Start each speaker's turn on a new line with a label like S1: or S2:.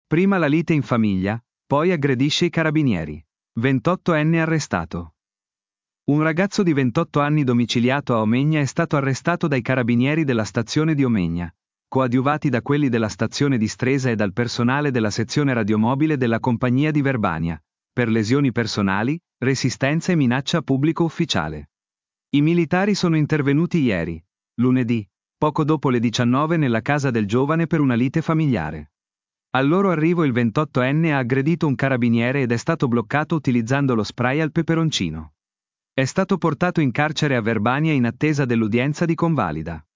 S1: Prima la lite in famiglia, poi aggredisce i carabinieri. 28enne arrestato. Un ragazzo di 28 anni domiciliato a Omegna è stato arrestato dai carabinieri della stazione di Omegna, coadiuvati da quelli della stazione di Stresa e dal personale della sezione radiomobile della compagnia di Verbania, per lesioni personali, resistenza e minaccia a pubblico ufficiale. I militari sono intervenuti ieri, lunedì, poco dopo le 19 nella casa del giovane per una lite familiare. Al loro arrivo il 28enne ha aggredito un carabiniere ed è stato bloccato utilizzando lo spray al peperoncino. È stato portato in carcere a Verbania in attesa dell'udienza di convalida.